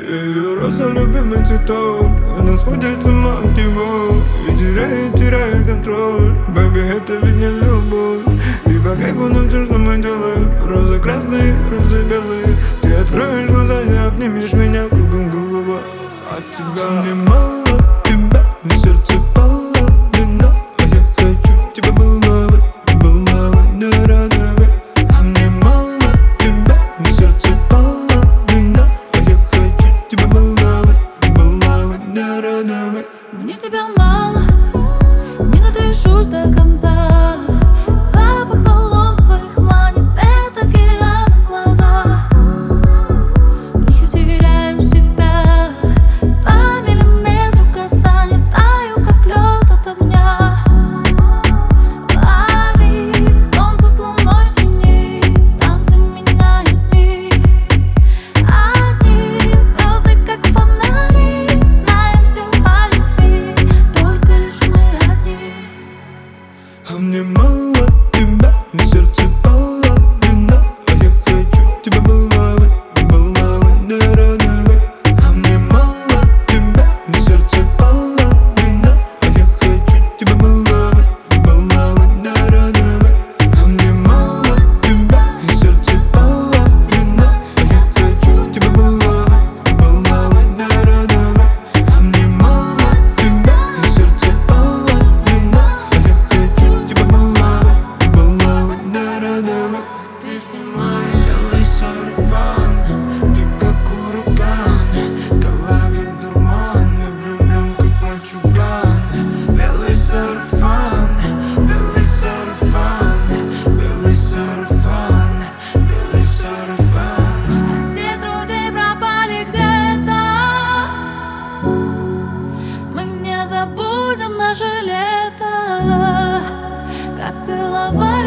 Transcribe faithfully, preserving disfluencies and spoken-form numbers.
Ее роза любимый цветок, она сходит с ума от него и теряет, теряет контроль. Бэби, это ведь не любовь. И по кайфу нам все, что мы делаем. Розы красные, розы белые. Ты откроешь глаза и обнимешь меня, кругом голова от тебя. Мне мало тебя, в сердце половина, а я хочу тебя баловать, баловать, да радовать. А мне мало тебя, в сердце половина, а я хочу тебя баловать, баловать, да радовать. Мне тебя мало, не надышусь до конца. Запах волос твоих манит, цвет океана глаза. В них я теряю себя, по миллиметру касания таю, как лед от огня. Лови солнце с луной в тени, в танце меняют дни. Одни звезды, как фонари, знаем все о любви, только лишь мы одни. А мне мало тебя, в сердце половина, а я хочу тебя баловать, баловать, да радовать. А мне мало тебя, в сердце половина, а я хочу тебя баловать, баловать, да радовать. А мне мало тебя, в сердце половина, а я хочу тебя баловать, баловать, да радовать. А мне мало тебя, в сердце половина, а я хочу тебя баловать, баловать, да радовать. Ты снимай белый сарафан, ты как ураган, голове дурман, я влюблен как мальчуган. Белый сарафан, белый сарафан, белый сарафан, белый сарафан. Все друзей пропали где-то, мы не забудем наше лето, как целовать.